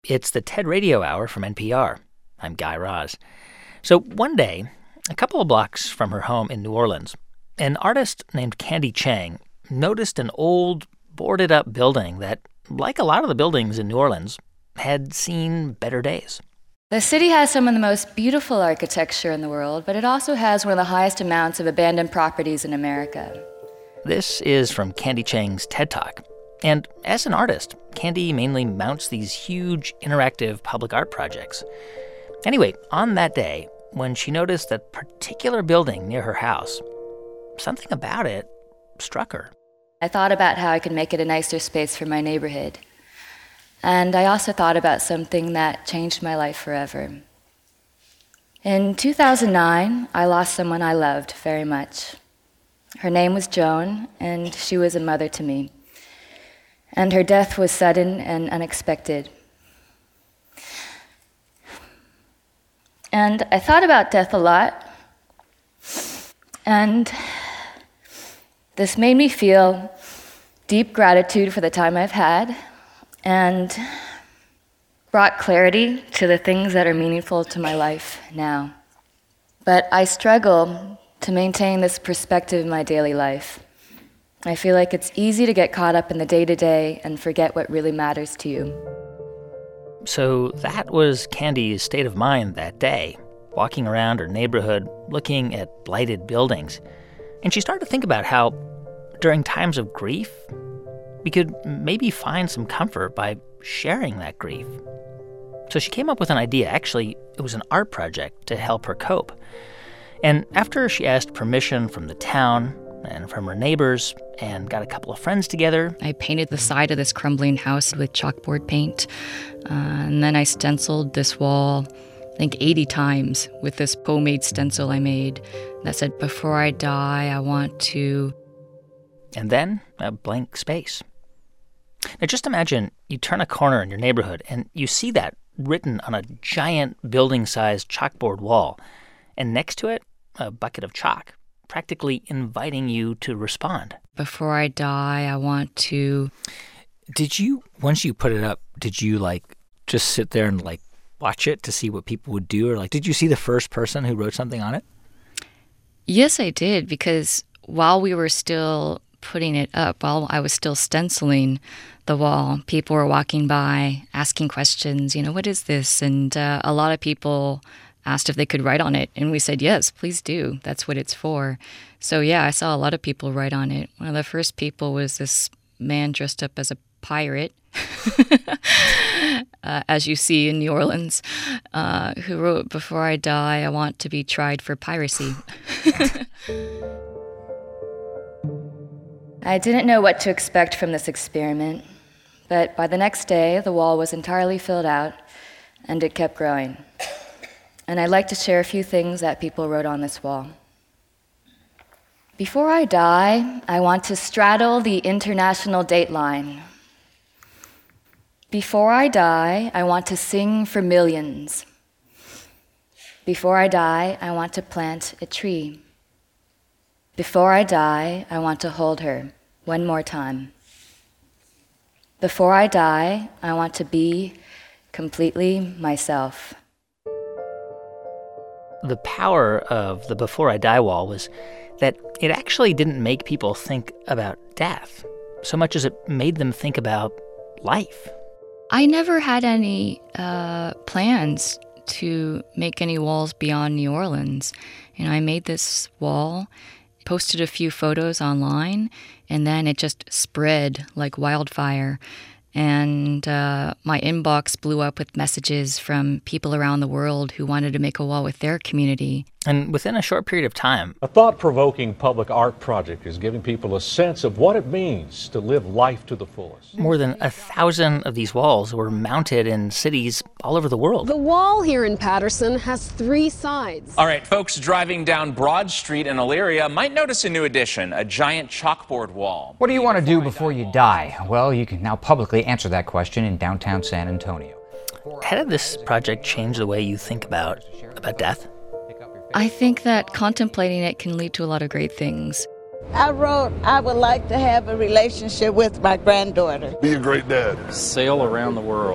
It's the TED Radio Hour from NPR. I'm Guy Raz. So one day, a couple of blocks from her home in New Orleans, an artist named Candy Chang noticed an old, boarded-up building that, like a lot of the buildings in New Orleans, had seen better days. The city has some of the most beautiful architecture in the world, but it also has one of the highest amounts of abandoned properties in America. This is from Candy Chang's TED Talk. And as an artist, Candy mainly mounts these huge, interactive public art projects. Anyway, on that day, when she noticed that particular building near her house, something about it struck her. I thought about how I could make it a nicer space for my neighborhood. And I also thought about something that changed my life forever. In 2009, I lost someone I loved very much. Her name was Joan, and she was a mother to me. And her death was sudden and unexpected. And I thought about death a lot. And this made me feel deep gratitude for the time I've had and brought clarity to the things that are meaningful to my life now. But I struggle to maintain this perspective in my daily life. I feel like it's easy to get caught up in the day-to-day and forget what really matters to you. So that was Candy's state of mind that day, walking around her neighborhood, looking at blighted buildings. And she started to think about how, during times of grief, we could maybe find some comfort by sharing that grief. So she came up with an idea. Actually, it was an art project to help her cope. And after she asked permission from the town and from her neighbors and got a couple of friends together, I painted the side of this crumbling house with chalkboard paint. And then I stenciled this wall, I think 80 times with this homemade stencil I made that said, "Before I die, I want to..." And then a blank space. Now just imagine you turn a corner in your neighborhood and you see that written on a giant building-sized chalkboard wall. And next to it, a bucket of chalk, practically inviting you to respond. "Before I die, I want to..." Did you, once you put it up, did you, just sit there and, watch it to see what people would do? Or, did you see the first person who wrote something on it? Yes, I did, because while we were still putting it up, while I was still stenciling the wall, people were walking by, asking questions, what is this? And a lot of people asked if they could write on it, and we said, yes, please do. That's what it's for. So, yeah, I saw a lot of people write on it. One of the first people was this man dressed up as a pirate, as you see in New Orleans, who wrote, "Before I die, I want to be tried for piracy." I didn't know what to expect from this experiment, but by the next day, the wall was entirely filled out, and it kept growing. And I'd like to share a few things that people wrote on this wall. "Before I die, I want to straddle the international dateline. Before I die, I want to sing for millions. Before I die, I want to plant a tree. Before I die, I want to hold her one more time. Before I die, I want to be completely myself." The power of the Before I Die wall was that it actually didn't make people think about death so much as it made them think about life. I never had any plans to make any walls beyond New Orleans. I made this wall, posted a few photos online, and then it just spread like wildfire. And my inbox blew up with messages from people around the world who wanted to make a wall with their community. And within a short period of time, a thought-provoking public art project is giving people a sense of what it means to live life to the fullest. More than 1,000 of these walls were mounted in cities all over the world. The wall here in Patterson has 3 sides. All right, folks driving down Broad Street in Elyria might notice a new addition, a giant chalkboard wall. What do you want to do before you die? Well, you can now publicly answer that question in downtown San Antonio. How did this project change the way you think about death? I think that contemplating it can lead to a lot of great things. I wrote, I would like to have a relationship with my granddaughter. Be a great dad. Sail around the world.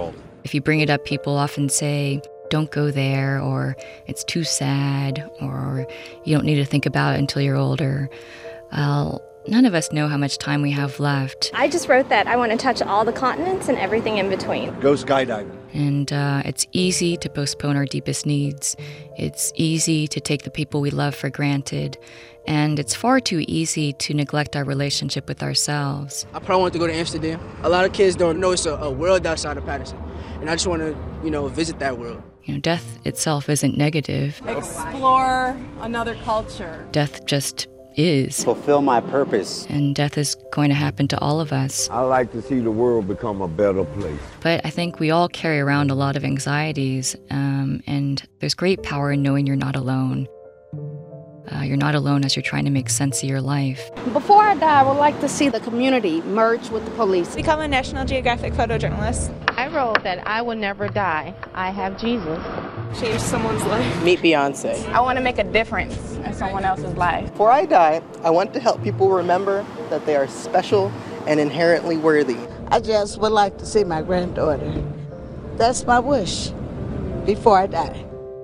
If you bring it up, people often say, don't go there, or it's too sad, or you don't need to think about it until you're older. Well, none of us know how much time we have left. I just wrote that I want to touch all the continents and everything in between. Go skydiving. And it's easy to postpone our deepest needs. It's easy to take the people we love for granted. And it's far too easy to neglect our relationship with ourselves. I probably want to go to Amsterdam. A lot of kids don't know it's a world outside of Patterson. And I just want to, visit that world. Death itself isn't negative. Explore another culture. Death just is. Fulfill my purpose. And death is going to happen to all of us. I like to see the world become a better place. But I think we all carry around a lot of anxieties, and there's great power in knowing you're not alone. You're not alone as you're trying to make sense of your life. Before I die, I would like to see the community merge with the police. Become a National Geographic photojournalist. I wrote that I will never die. I have Jesus. Change someone's life. Meet Beyonce. I want to make a difference in someone else's life. Before I die, I want to help people remember that they are special and inherently worthy. I just would like to see my granddaughter. That's my wish before I die.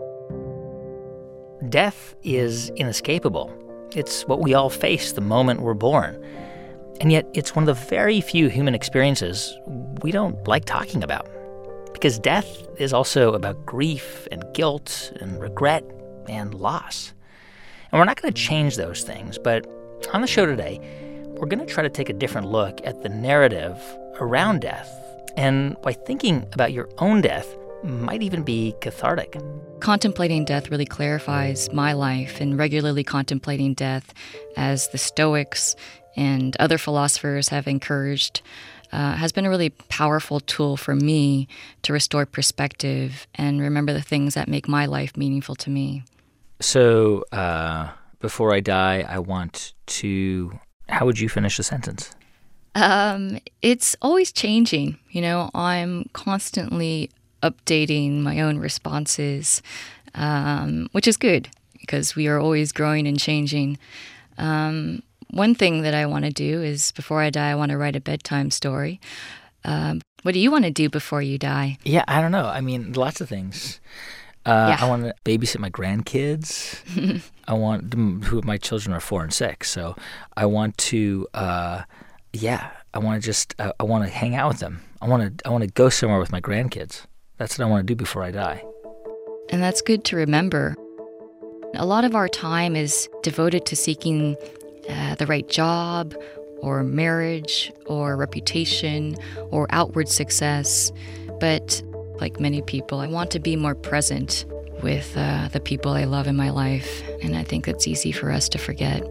Death is inescapable. It's what we all face the moment we're born. And yet, it's one of the very few human experiences we don't like talking about. Because death is also about grief and guilt and regret and loss. And we're not going to change those things, but on the show today, we're going to try to take a different look at the narrative around death and why thinking about your own death might even be cathartic. Contemplating death really clarifies my life, and regularly contemplating death, as the Stoics and other philosophers have encouraged, has been a really powerful tool for me to restore perspective and remember the things that make my life meaningful to me. So, before I die, I want to... How would you finish the sentence? It's always changing. I'm constantly updating my own responses, which is good because we are always growing and changing. One thing that I want to do is, before I die, I want to write a bedtime story. What do you want to do before you die? Yeah, I don't know. I mean, lots of things. I want to babysit my grandkids. I want them, my children are 4 and 6, so I want to, I want to hang out with them. I want to go somewhere with my grandkids. That's what I want to do before I die. And that's good to remember. A lot of our time is devoted to seeking the right job or marriage or reputation or outward success. But like many people, I want to be more present with the people I love in my life. And I think it's easy for us to forget.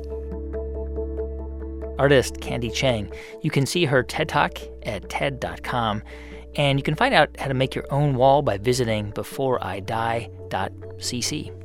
Artist Candy Chang. You can see her TED Talk at TED.com. And you can find out how to make your own wall by visiting beforeidie.cc.